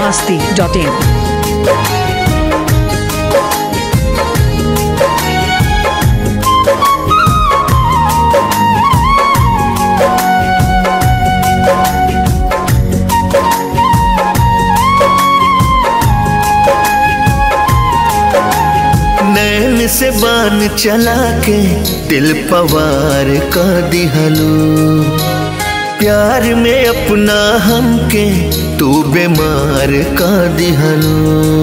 biharmasti.in। नैन से बान चला के दिल पवार का दिहलू, प्यार में अपना हमके तू बीमार का दिहलू।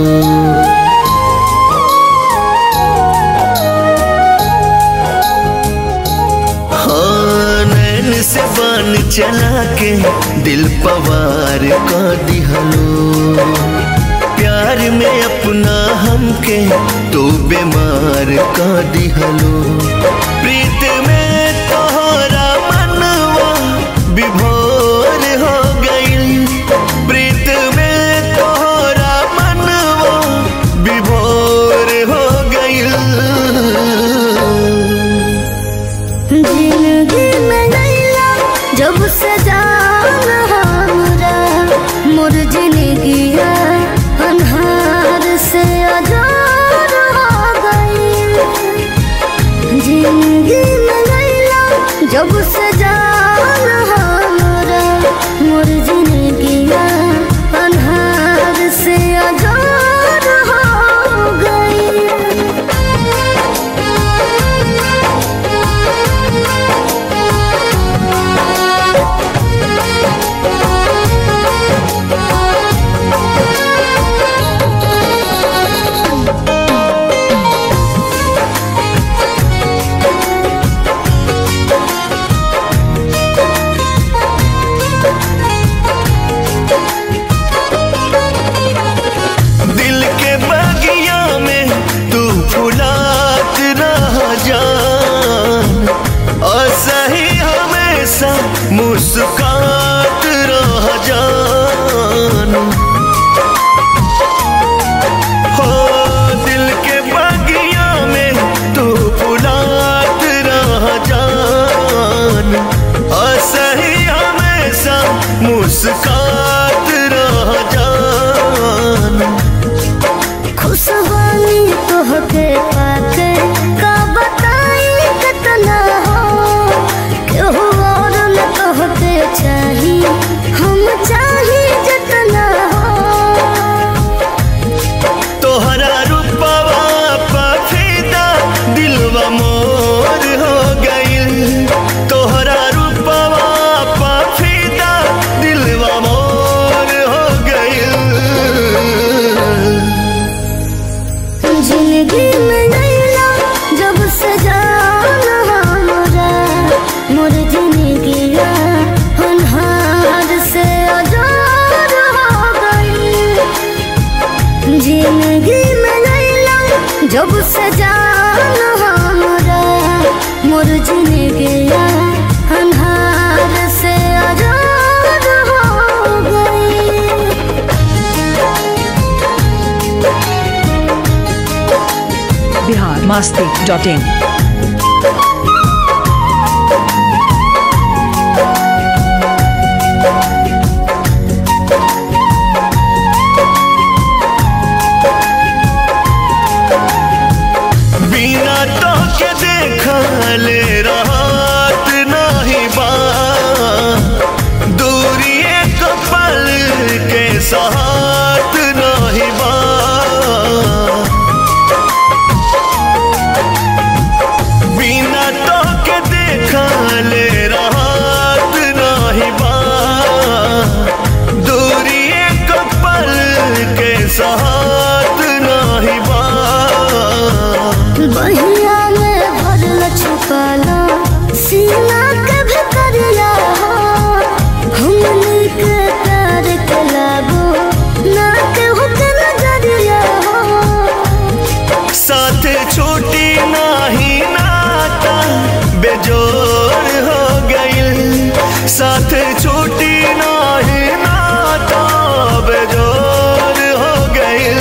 हाँ, नैन से बान चला के दिल पवार का दिहलू, प्यार में अपना हमके तू बीमार का दिहलो। प्रीत में तोहरा मनवा विभोर हो गइल, प्रीत में तोहरा मनवा विभोर हो गइल। जिंदगी में नैया जब से जान हमरा मोर जिंदगी अन्हार से अजार हो गई। जिंदगी में नैया जब से जान हमरा मोर जिंदगी अन्हार से अजार हो गई। मुस्कात रह जान, हो दिल के बगिया में तू फुलात रह जान, असही हमेशा मुस्कात रह जान। खुशबानी तोहके पाके का बताई कितना हो, केहू और न तोहके चाही हम चाही जितना हो। तोहरा रूपवा पफीदा दिलवा मोर हो गइल, तोहरा रूपवा पफीदा दिलवा मोर हो गइल। जिंदगी में नैया जब से जान हमरा मोर जिंदगी अन्हार से अजार हो गई। जिंदगी में नैया जब से जान हमरा मोर जिंदगी अन्हार से अजार हो गई। biharmasti.in। बिना तो के देखले रात नहीं बा, दूरी एक पल के साथ नहीं बा। बिना तो के देखले रात नहीं बा, दूरी एक पल के साथ नहीं बा। बहिया में भरल छुपाला सीना के भीतरिया हो, हमनी के प्यार के लागो ना केहू के नजरिया हो। साथ छूटी नाही नाता बेजोर हो गइल, साथ छूटी नाही नाता बेजोर हो गइल।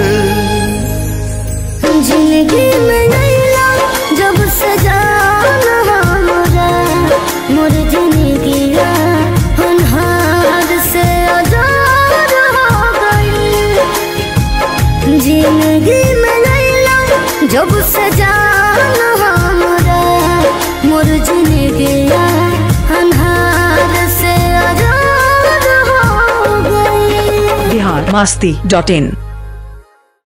जिंदगी में नैया जब से जान जब से जान हमरा मोर जिंदगी अन्हार से आजाद हो गई। बिहारमस्ती.in